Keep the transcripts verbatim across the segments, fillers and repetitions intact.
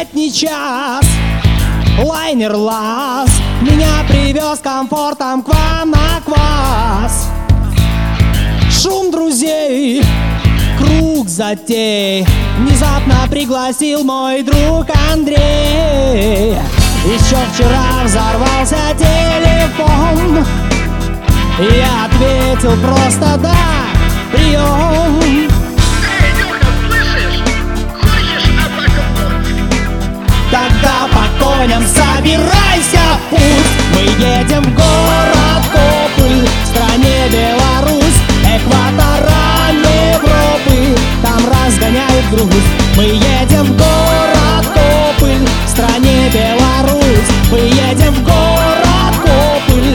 летний час, лайнер ЛАЗ меня привез комфортом к вам на квас. Шум друзей, круг затей внезапно пригласил мой друг Андрей. Еще вчера взорвался телефон, я ответил просто да, прием. Эй, Лёха, слышишь? Хочешь отдохнуть? Тогда по коням собирайся в путь. Мы едем в город Копль, в стране Беларусь, экваторам Европы, там разгоняют грусть. Мы едем в город Копль, в стране Беларусь, мы едем в город Копль,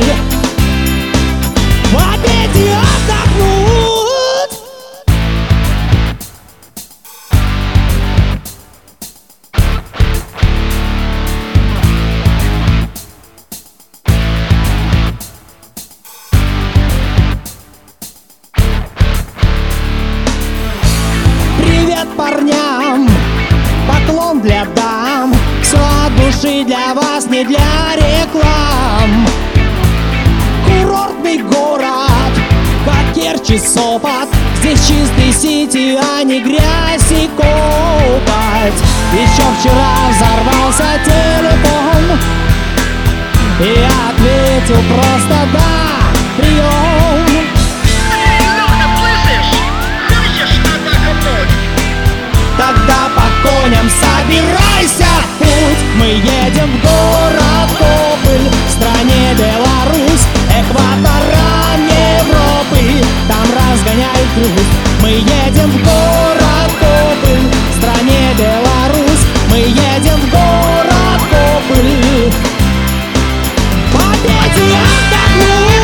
попеть и отдохнуть. Привет парням, поклон для дам, все от души для вас, не для реклам. Курортный город, как Керчи, Сопот, здесь чистый сити, а не грязь и копоть. Еще вчера взорвался телефон, и я ответил просто да, прием. Эй, Лёха, слышишь? Хочешь отдохнуть? Тогда по коням собирайся в путь. Мы едем в город Копль, в стране Беларусь, экваторам Европы, там разгоняют грусть. Мы едем в город Копль, в стране Беларусь, мы едем в город Копль, попеть и отдохнуть.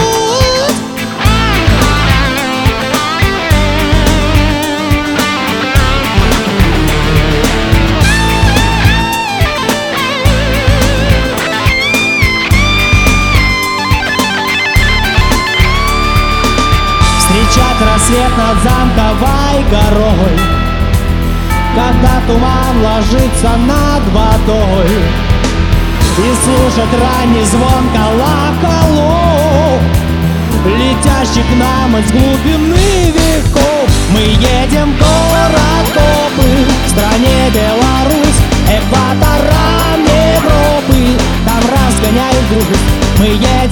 Встречать рассвет над замковой горой, когда туман ложится над водой, и слушать ранний звон колоколов, летящих к нам из глубины веков. Мы едем в город Копль, в стране Беларусь, экваторам Европы, там разгоняют грусть. Мы едем